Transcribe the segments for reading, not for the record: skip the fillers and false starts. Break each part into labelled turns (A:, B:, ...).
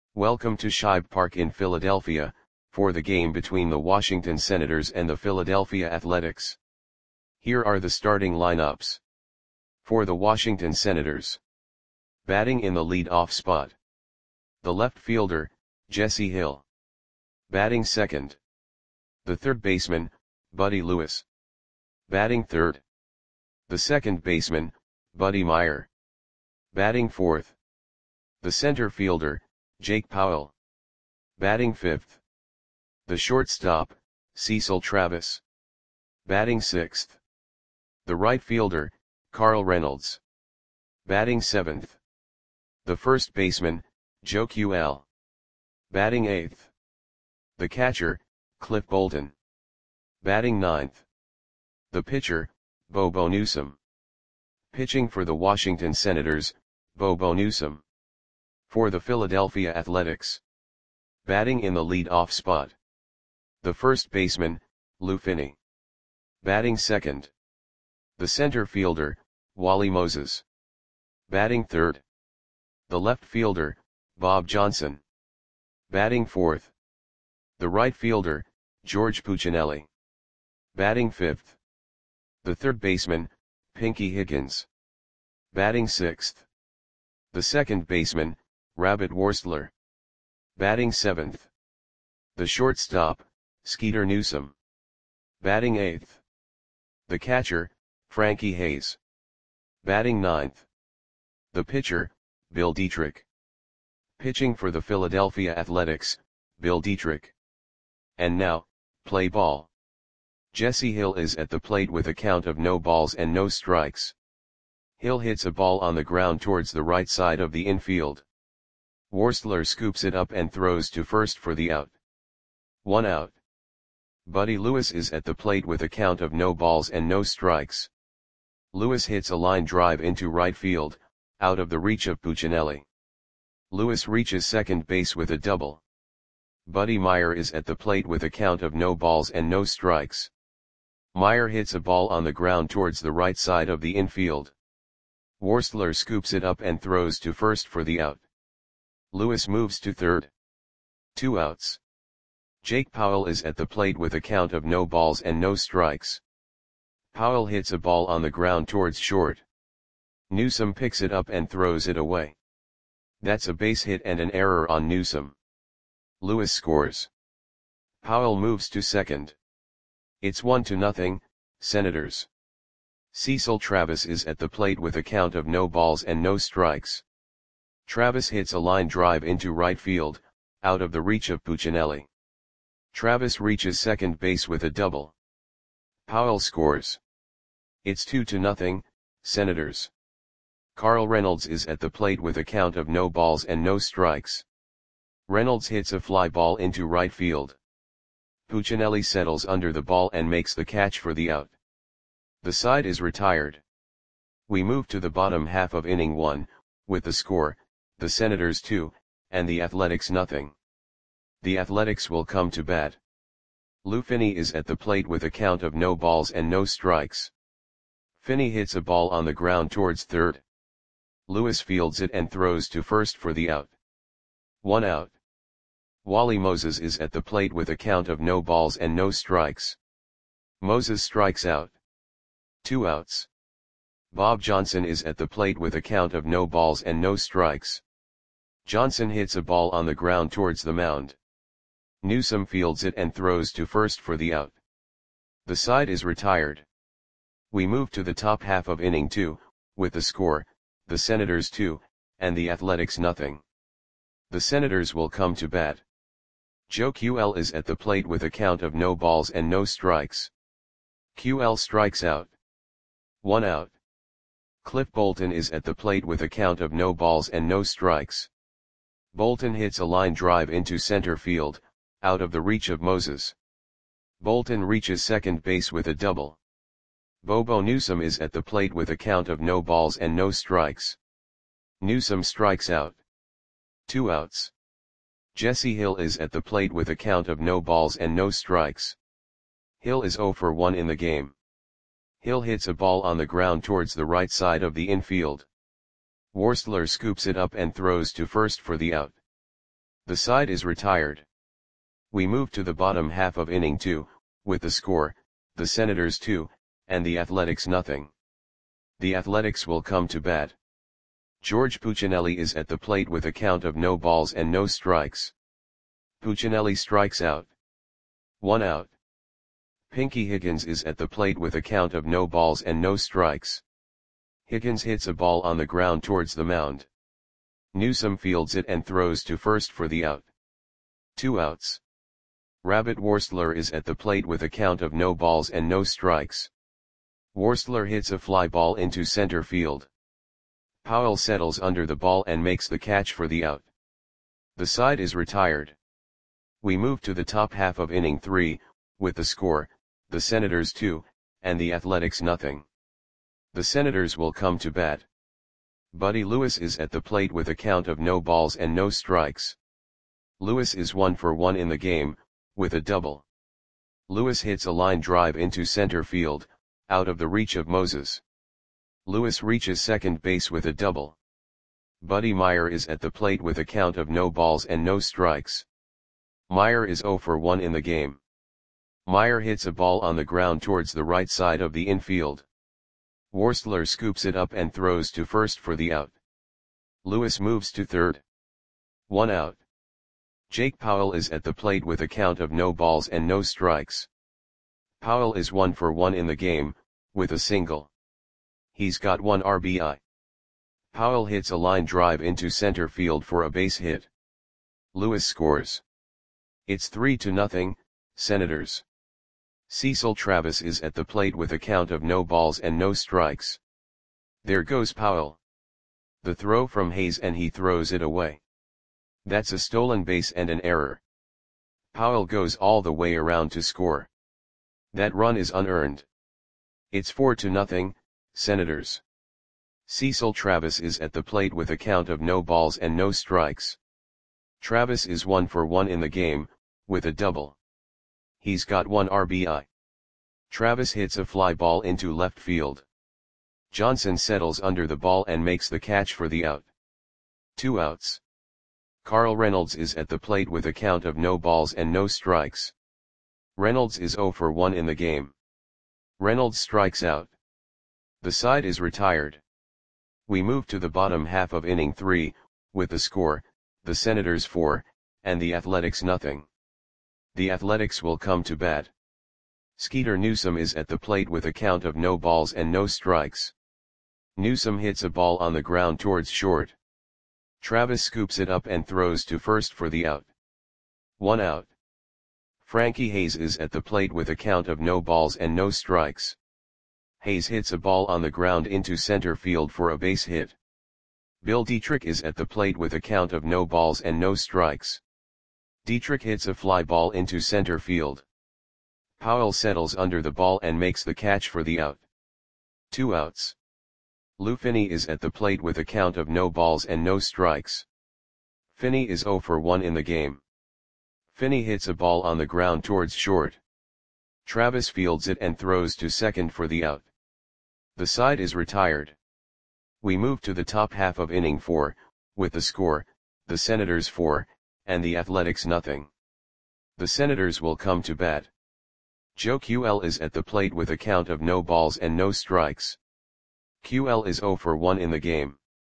A: Welcome to Shibe Park in Philadelphia, for the game between the Washington Senators and the Philadelphia Athletics. Here are the starting lineups. For the Washington Senators. Batting in the lead-off spot. The left fielder, Jesse Hill. Batting second. The third baseman, Buddy Lewis. Batting third. The second baseman, Buddy Meyer. Batting fourth. The center fielder, Jake Powell. Batting fifth. The shortstop, Cecil Travis. Batting sixth. The right fielder, Carl Reynolds. Batting seventh. The first baseman, Joe QL. Batting eighth. The catcher, Cliff Bolton. Batting ninth. The pitcher, Bobo Newsom. Pitching for the Washington Senators, Bobo Newsom. For the Philadelphia Athletics. Batting in the lead-off spot. The first baseman, Lou Finney. Batting second. The center fielder, Wally Moses. Batting third. The left fielder, Bob Johnson. Batting fourth. The right fielder, George Puccinelli. Batting fifth. The third baseman, Pinky Higgins. Batting sixth. The second baseman, Rabbit Worstler. Batting seventh. The shortstop, Skeeter Newsom. Batting eighth. The catcher, Frankie Hayes. Batting ninth. The pitcher, Bill Dietrich. Pitching for the Philadelphia Athletics, Bill Dietrich. And now, play ball. Jesse Hill is at the plate with a count of no balls and no strikes. Hill hits a ball on the ground towards the right side of the infield. Worstler scoops it up and throws to first for the out. 1 out. Buddy Lewis is at the plate with a count of no balls and no strikes. Lewis hits a line drive into right field, out of the reach of Puccinelli. Lewis reaches second base with a double. Buddy Meyer is at the plate with a count of no balls and no strikes. Meyer hits a ball on the ground towards the right side of the infield. Worstler scoops it up and throws to first for the out. Lewis moves to third. 2 outs. Jake Powell is at the plate with a count of no balls and no strikes. Powell hits a ball on the ground towards short. Newsom picks it up and throws it away. That's a base hit and an error on Newsom. Lewis scores. Powell moves to second. It's 1-0, Senators. Cecil Travis is at the plate with a count of no balls and no strikes. Travis hits a line drive into right field, out of the reach of Puccinelli. Travis reaches second base with a double. Powell scores. It's 2-0, Senators. Carl Reynolds is at the plate with a count of no balls and no strikes. Reynolds hits a fly ball into right field. Puccinelli settles under the ball and makes the catch for the out. The side is retired. We move to the bottom half of inning 1, with the score, the Senators 2, and the Athletics 0. The Athletics will come to bat. Lou Finney is at the plate with a count of no balls and no strikes. Finney hits a ball on the ground towards third. Lewis fields it and throws to first for the out. 1 out. Wally Moses is at the plate with a count of no balls and no strikes. Moses strikes out. 2 outs. Bob Johnson is at the plate with a count of no balls and no strikes. Johnson hits a ball on the ground towards the mound. Newsom fields it and throws to first for the out. The side is retired. We move to the top half of inning 2, with the score, the Senators 2, and the Athletics 0. The Senators will come to bat. Joe QL is at the plate with a count of no balls and no strikes. QL strikes out. 1 out. Cliff Bolton is at the plate with a count of no balls and no strikes. Bolton hits a line drive into center field, out of the reach of Moses. Bolton reaches second base with a double. Bobo Newsom is at the plate with a count of no balls and no strikes. Newsom strikes out. 2 outs. Jesse Hill is at the plate with a count of no balls and no strikes. Hill is 0 for 1 in the game. Hill hits a ball on the ground towards the right side of the infield. Worstler scoops it up and throws to first for the out. The side is retired. We move to the bottom half of inning 2, with the score, the Senators 2, and the Athletics nothing. The Athletics will come to bat. George Puccinelli is at the plate with a count of no balls and no strikes. Puccinelli strikes out. 1 out. Pinky Higgins is at the plate with a count of no balls and no strikes. Higgins hits a ball on the ground towards the mound. Newsome fields it and throws to first for the out. 2 outs. Rabbit Worstler is at the plate with a count of no balls and no strikes. Worstler hits a fly ball into center field. Powell settles under the ball and makes the catch for the out. The side is retired. We move to the top half of inning 3, with the score, the Senators 2, and the Athletics nothing. The Senators will come to bat. Buddy Lewis is at the plate with a count of no balls and no strikes. Lewis is 1 for 1 in the game, with a double. Lewis hits a line drive into center field, out of the reach of Moses. Lewis reaches second base with a double. Buddy Meyer is at the plate with a count of no balls and no strikes. Meyer is 0 for 1 in the game. Meyer hits a ball on the ground towards the right side of the infield. Worstler scoops it up and throws to first for the out. Lewis moves to third. 1 out. Jake Powell is at the plate with a count of no balls and no strikes. Powell is 1 for 1 in the game, with a single. He's got 1 RBI. Powell hits a line drive into center field for a base hit. Lewis scores. It's 3-0, Senators. Cecil Travis is at the plate with a count of no balls and no strikes. There goes Powell. The throw from Hayes and he throws it away. That's a stolen base and an error. Powell goes all the way around to score. That run is unearned. It's 4-0, Senators. Cecil Travis is at the plate with a count of no balls and no strikes. Travis is 1 for 1 in the game, with a double. He's got 1 RBI. Travis hits a fly ball into left field. Johnson settles under the ball and makes the catch for the out. 2 outs. Carl Reynolds is at the plate with a count of no balls and no strikes. Reynolds is 0 for 1 in the game. Reynolds strikes out. The side is retired. We move to the bottom half of inning 3, with the score, the Senators 4, and the Athletics nothing. The Athletics will come to bat. Skeeter Newsome is at the plate with a count of no balls and no strikes. Newsome hits a ball on the ground towards short. Travis scoops it up and throws to first for the out. 1 out. Frankie Hayes is at the plate with a count of no balls and no strikes. Hayes hits a ball on the ground into center field for a base hit. Bill Dietrich is at the plate with a count of no balls and no strikes. Dietrich hits a fly ball into center field. Powell settles under the ball and makes the catch for the out. 2 outs. Lou Finney is at the plate with a count of no balls and no strikes. Finney is 0 for 1 in the game. Finney hits a ball on the ground towards short. Travis fields it and throws to second for the out. The side is retired. We move to the top half of inning 4, with the score, the Senators 4, and the Athletics nothing. The Senators will come to bat. Joe QL is at the plate with a count of no balls and no strikes. QL is 0 for 1 in the game.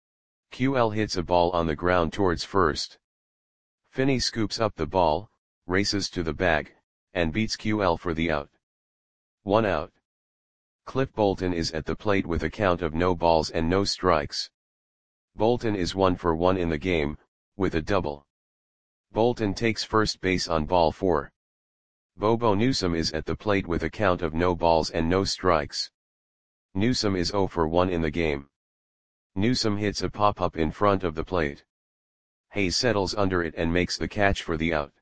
A: QL hits a ball on the ground towards first. Finney scoops up the ball, races to the bag, and beats QL for the out. 1 out. Cliff Bolton is at the plate with a count of no balls and no strikes. Bolton is 1 for 1 in the game, with a double. Bolton takes first base on ball 4. Bobo Newsome is at the plate with a count of no balls and no strikes. Newsome is 0 for 1 in the game. Newsome hits a pop-up in front of the plate. Hayes settles under it and makes the catch for the out.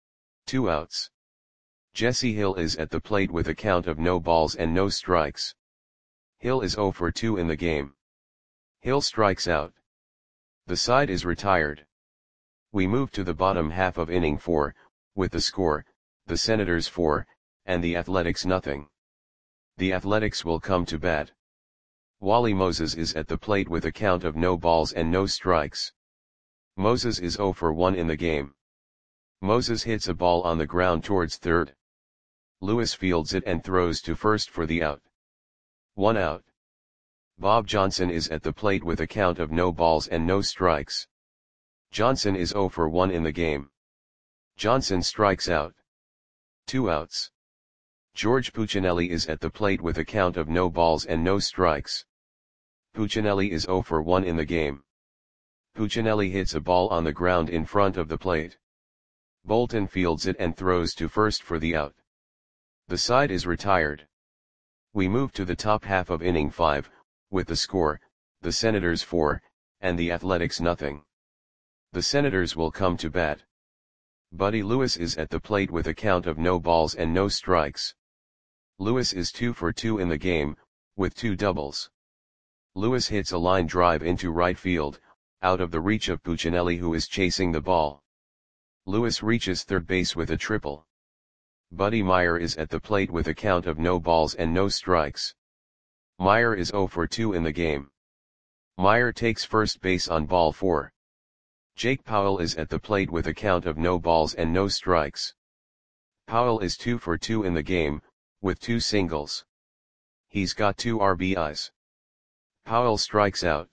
A: 2 outs. Jesse Hill is at the plate with a count of no balls and no strikes. Hill is 0 for 2 in the game. Hill strikes out. The side is retired. We move to the bottom half of inning 4, with the score, the Senators 4, and the Athletics nothing. The Athletics will come to bat. Wally Moses is at the plate with a count of no balls and no strikes. Moses is 0 for 1 in the game. Moses hits a ball on the ground towards third. Lewis fields it and throws to first for the out. 1 out. Bob Johnson is at the plate with a count of no balls and no strikes. Johnson is 0 for 1 in the game. Johnson strikes out. 2 outs. George Puccinelli is at the plate with a count of no balls and no strikes. Puccinelli is 0 for 1 in the game. Puccinelli hits a ball on the ground in front of the plate. Bolton fields it and throws to first for the out. The side is retired. We move to the top half of inning 5, with the score, the Senators 4, and the Athletics nothing. The Senators will come to bat. Buddy Lewis is at the plate with a count of no balls and no strikes. Lewis is 2 for 2 in the game, with 2 doubles. Lewis hits a line drive into right field, out of the reach of Puccinelli, who is chasing the ball. Lewis reaches third base with a triple. Buddy Meyer is at the plate with a count of no balls and no strikes. Meyer is 0 for 2 in the game. Meyer takes first base on ball 4. Jake Powell is at the plate with a count of no balls and no strikes. Powell is 2 for 2 in the game, with 2 singles. He's got 2 RBIs. Powell strikes out.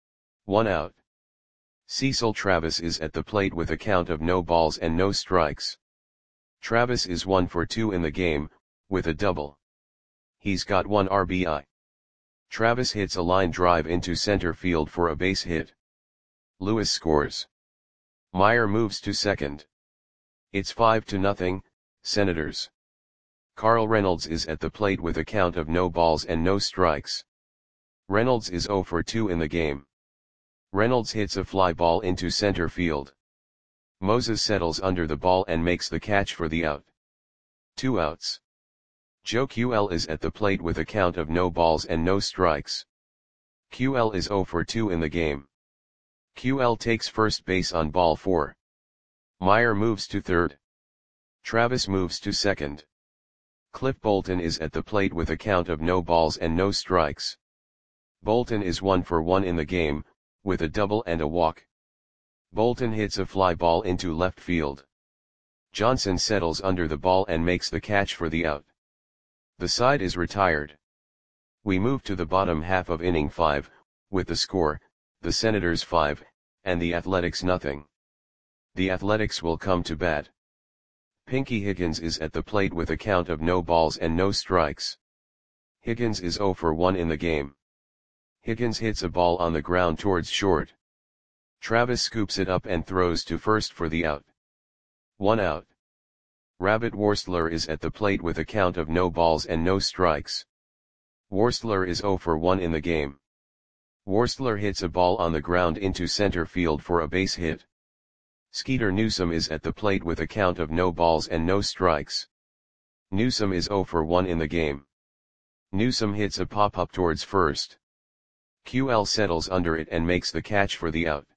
A: 1 out. Cecil Travis is at the plate with a count of no balls and no strikes. Travis is 1 for 2 in the game, with a double. He's got 1 RBI. Travis hits a line drive into center field for a base hit. Lewis scores. Meyer moves to second. It's 5-0, Senators. Carl Reynolds is at the plate with a count of no balls and no strikes. Reynolds is 0 for 2 in the game. Reynolds hits a fly ball into center field. Moses settles under the ball and makes the catch for the out. 2 outs. Joe QL is at the plate with a count of no balls and no strikes. QL is 0 for 2 in the game. QL takes first base on ball 4. Meyer moves to third. Travis moves to second. Cliff Bolton is at the plate with a count of no balls and no strikes. Bolton is 1 for 1 in the game, with a double and a walk. Bolton hits a fly ball into left field. Johnson settles under the ball and makes the catch for the out. The side is retired. We move to the bottom half of inning 5, with the score, the Senators 5, and the Athletics nothing. The Athletics will come to bat. Pinky Higgins is at the plate with a count of no balls and no strikes. Higgins is 0 for 1 in the game. Higgins hits a ball on the ground towards short. Travis scoops it up and throws to first for the out. 1 out. Rabbit Worstler is at the plate with a count of no balls and no strikes. Worstler is 0 for 1 in the game. Worstler hits a ball on the ground into center field for a base hit. Skeeter Newsome is at the plate with a count of no balls and no strikes. Newsome is 0 for 1 in the game. Newsome hits a pop-up towards first. QL settles under it and makes the catch for the out.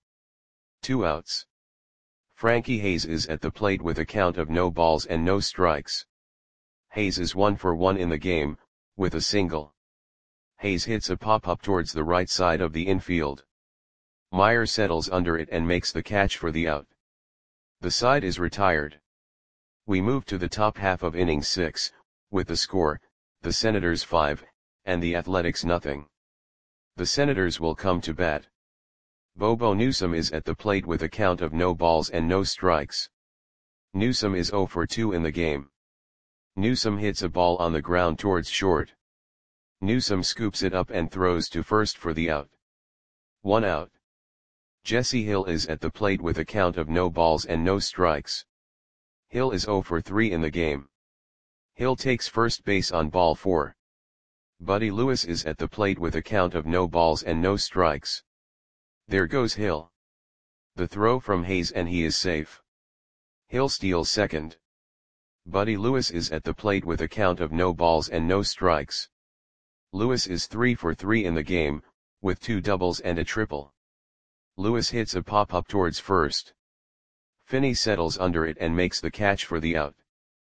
A: 2 outs. Frankie Hayes is at the plate with a count of no balls and no strikes. Hayes is 1 for 1 in the game, with a single. Hayes hits a pop-up towards the right side of the infield. Meyer settles under it and makes the catch for the out. The side is retired. We move to the top half of inning 6, with the score, the Senators 5, and the Athletics nothing. The Senators will come to bat. Bobo Newsome is at the plate with a count of no balls and no strikes. Newsome is 0 for 2 in the game. Newsome hits a ball on the ground towards short. Newsome scoops it up and throws to first for the out. 1 out. Jesse Hill is at the plate with a count of no balls and no strikes. Hill is 0 for 3 in the game. Hill takes first base on ball 4. Buddy Lewis is at the plate with a count of no balls and no strikes. There goes Hill. The throw from Hayes and he is safe. Hill steals second. Buddy Lewis is at the plate with a count of no balls and no strikes. Lewis is 3 for 3 in the game, with 2 doubles and a triple. Lewis hits a pop-up towards first. Finney settles under it and makes the catch for the out.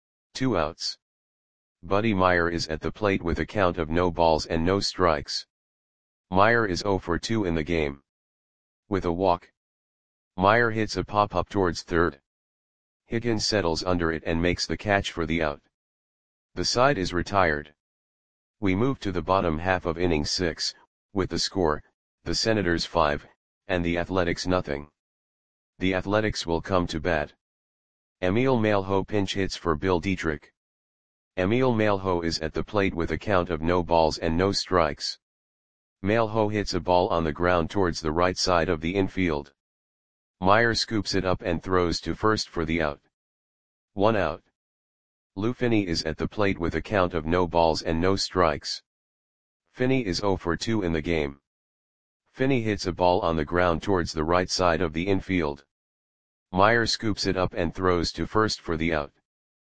A: 2 outs. Buddy Meyer is at the plate with a count of no balls and no strikes. Meyer is 0 for 2 in the game. With a walk. Meyer hits a pop-up towards third. Higgins settles under it and makes the catch for the out. The side is retired. We move to the bottom half of inning 6, with the score, the Senators 5, and the Athletics nothing. The Athletics will come to bat. Emil Malho pinch hits for Bill Dietrich. Emil Malho is at the plate with a count of no balls and no strikes. Malho hits a ball on the ground towards the right side of the infield. Meyer scoops it up and throws to first for the out. 1 out. Lou Finney is at the plate with a count of no balls and no strikes. Finney is 0 for 2 in the game. Finney hits a ball on the ground towards the right side of the infield. Meyer scoops it up and throws to first for the out.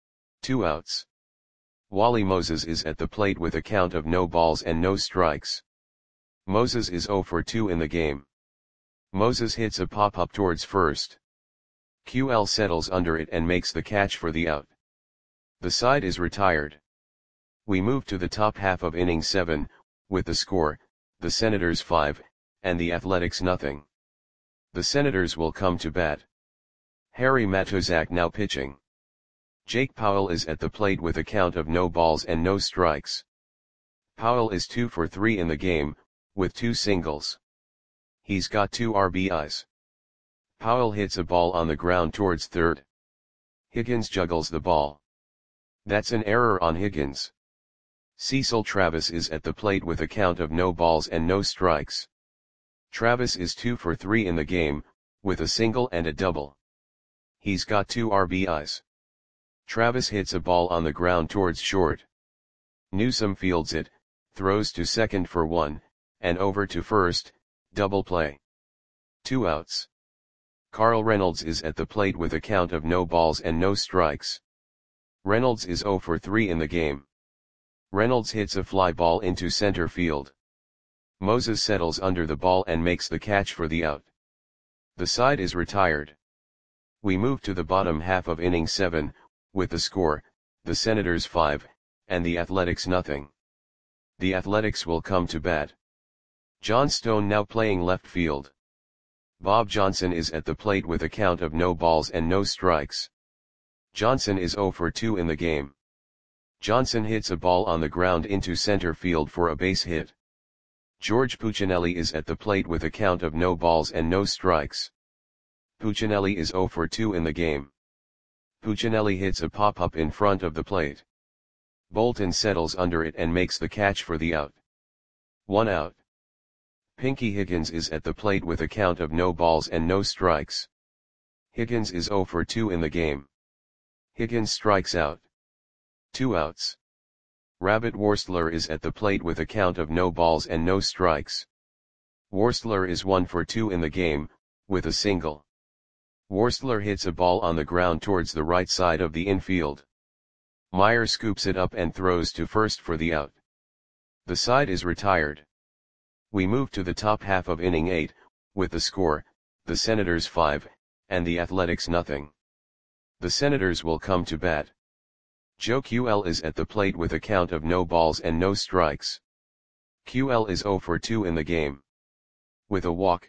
A: 2 outs. Wally Moses is at the plate with a count of no balls and no strikes. Moses is 0 for 2 in the game. Moses hits a pop-up towards first. QL settles under it and makes the catch for the out. The side is retired. We move to the top half of inning 7, with the score, the Senators 5, and the Athletics nothing. The Senators will come to bat. Harry Matuzak now pitching. Jake Powell is at the plate with a count of no balls and no strikes. Powell is 2 for 3 in the game, with 2 singles. He's got 2 RBIs. Powell hits a ball on the ground towards third. Higgins juggles the ball. That's an error on Higgins. Cecil Travis is at the plate with a count of no balls and no strikes. Travis is 2 for 3 in the game, with a single and a double. He's got 2 RBIs. Travis hits a ball on the ground towards short. Newsome fields it, throws to second for 1, and over to first, double play. 2 outs. Carl Reynolds is at the plate with a count of no balls and no strikes. Reynolds is 0 for 3 in the game. Reynolds hits a fly ball into center field. Moses settles under the ball and makes the catch for the out. The side is retired. We move to the bottom half of inning 7, with the score, the Senators 5, and the Athletics nothing. The Athletics will come to bat. John Stone now playing left field. Bob Johnson is at the plate with a count of no balls and no strikes. Johnson is 0 for 2 in the game. Johnson hits a ball on the ground into center field for a base hit. George Puccinelli is at the plate with a count of no balls and no strikes. Puccinelli is 0 for 2 in the game. Puccinelli hits a pop-up in front of the plate. Bolton settles under it and makes the catch for the out. 1 out. Pinky Higgins is at the plate with a count of no balls and no strikes. Higgins is 0 for 2 in the game. Higgins strikes out. 2 outs. Rabbit Worstler is at the plate with a count of no balls and no strikes. Worstler is 1 for 2 in the game, with a single. Worstler hits a ball on the ground towards the right side of the infield. Meyer scoops it up and throws to first for the out. The side is retired. We move to the top half of inning 8, with the score, the Senators 5, and the Athletics nothing. The Senators will come to bat. Joe QL is at the plate with a count of no balls and no strikes. QL is 0 for 2 in the game. With a walk.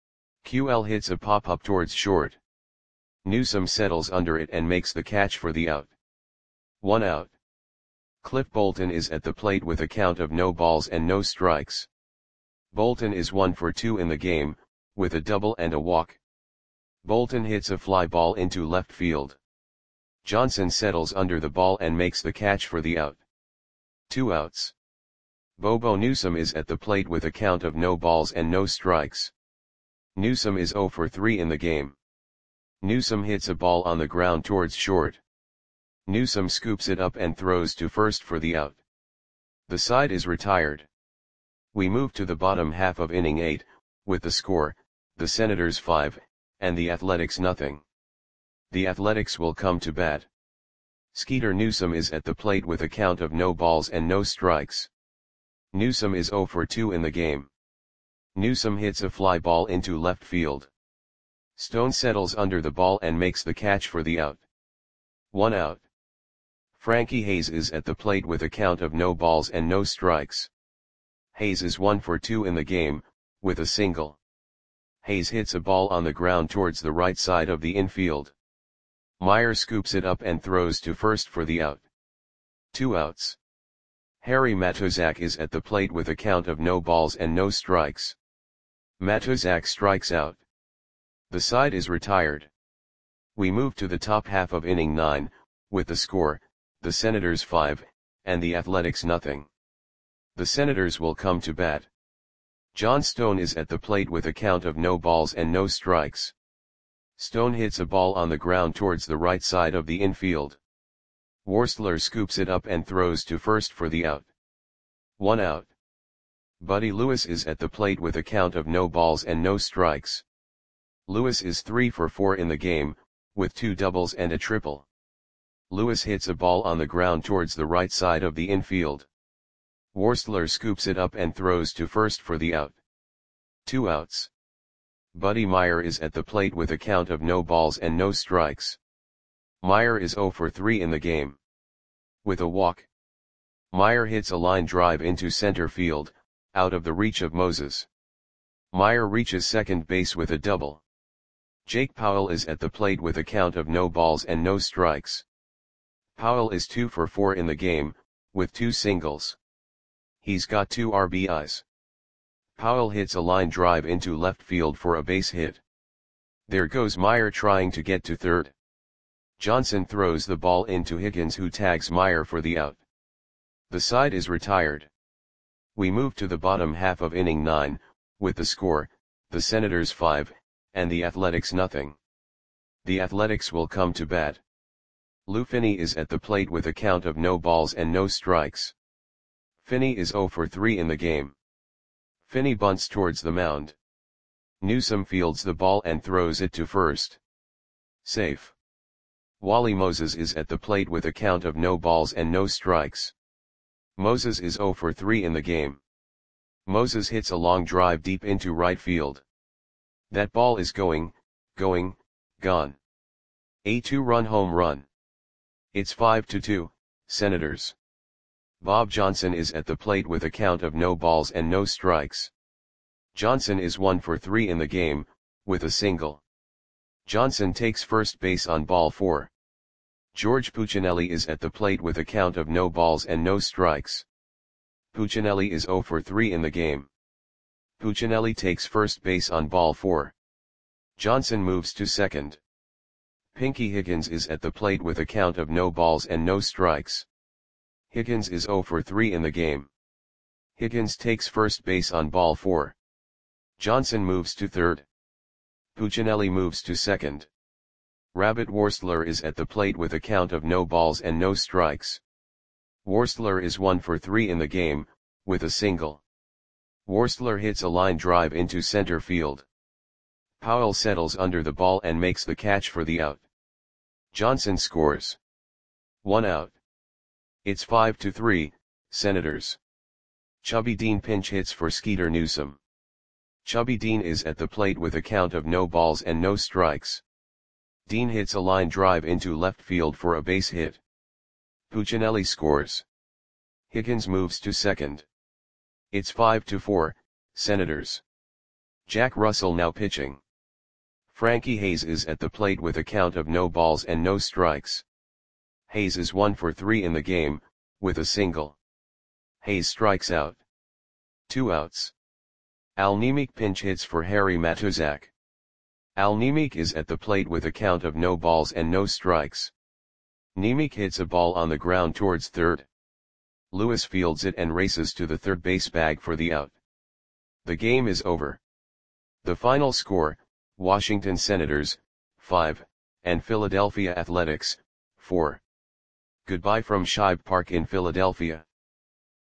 A: QL hits a pop-up towards short. Newsome settles under it and makes the catch for the out. 1 out. Cliff Bolton is at the plate with a count of no balls and no strikes. Bolton is 1 for 2 in the game, with a double and a walk. Bolton hits a fly ball into left field. Johnson settles under the ball and makes the catch for the out. 2 outs. Bobo Newsome is at the plate with a count of no balls and no strikes. Newsome is 0 for 3 in the game. Newsome hits a ball on the ground towards short. Newsome scoops it up and throws to first for the out. The side is retired. We move to the bottom half of inning 8, with the score, the Senators 5, and the Athletics nothing. The Athletics will come to bat. Skeeter Newsome is at the plate with a count of no balls and no strikes. Newsome is 0 for 2 in the game. Newsome hits a fly ball into left field. Stone settles under the ball and makes the catch for the out. 1 out. Frankie Hayes is at the plate with a count of no balls and no strikes. Hayes is 1 for 2 in the game, with a single. Hayes hits a ball on the ground towards the right side of the infield. Meyer scoops it up and throws to first for the out. 2 outs. Harry Matuszak is at the plate with a count of no balls and no strikes. Matuszak strikes out. The side is retired. We move to the top half of inning 9, with the score, the Senators 5, and the Athletics nothing. The Senators will come to bat. John Stone is at the plate with a count of no balls and no strikes. Stone hits a ball on the ground towards the right side of the infield. Worstler scoops it up and throws to first for the out. 1 out. Buddy Lewis is at the plate with a count of no balls and no strikes. Lewis is 3 for 4 in the game, with 2 doubles and a triple. Lewis hits a ball on the ground towards the right side of the infield. Worstler scoops it up and throws to first for the out. 2 outs. Buddy Meyer is at the plate with a count of no balls and no strikes. Meyer is 0 for 3 in the game. With a walk. Meyer hits a line drive into center field, out of the reach of Moses. Meyer reaches second base with a double. Jake Powell is at the plate with a count of no balls and no strikes. Powell is 2 for 4 in the game, with 2 singles. He's got 2 RBIs. Powell hits a line drive into left field for a base hit. There goes Meyer trying to get to third. Johnson throws the ball into Higgins, who tags Meyer for the out. The side is retired. We move to the bottom half of inning 9, with the score, the Senators 5, and the Athletics nothing. The Athletics will come to bat. Lou Finney is at the plate with a count of no balls and no strikes. Finney is 0 for 3 in the game. Finney bunts towards the mound. Newsome fields the ball and throws it to first. Safe. Wally Moses is at the plate with a count of no balls and no strikes. Moses is 0 for 3 in the game. Moses hits a long drive deep into right field. That ball is gone. A 2-run home run. It's 5-2, Senators. Bob Johnson is at the plate with a count of no balls and no strikes. Johnson is 1 for 3 in the game, with a single. Johnson takes first base on ball 4. George Puccinelli is at the plate with a count of no balls and no strikes. Puccinelli is 0 for 3 in the game. Puccinelli takes first base on ball 4. Johnson moves to second. Pinky Higgins is at the plate with a count of no balls and no strikes. Higgins is 0 for 3 in the game. Higgins takes first base on ball 4. Johnson moves to third. Puccinelli moves to second. Rabbit Worstler is at the plate with a count of no balls and no strikes. Worstler is 1 for 3 in the game, with a single. Worstler hits a line drive into center field. Powell settles under the ball and makes the catch for the out. Johnson scores. 1 out. It's 5-3, Senators. Chubby Dean pinch hits for Skeeter Newsome. Chubby Dean is at the plate with a count of no balls and no strikes. Dean hits a line drive into left field for a base hit. Puccinelli scores. Higgins moves to second. It's 5-4, Senators. Jack Russell now pitching. Frankie Hayes is at the plate with a count of no balls and no strikes. Hayes is 1 for 3 in the game, with a single. Hayes strikes out. 2 outs. Al Nemec pinch hits for Harry Matuszak. Al Nemec is at the plate with a count of no balls and no strikes. Nemec hits a ball on the ground towards third. Lewis fields it and races to the third base bag for the out. The game is over. The final score, Washington Senators, 5, and Philadelphia Athletics, 4. Goodbye from Shibe Park in Philadelphia.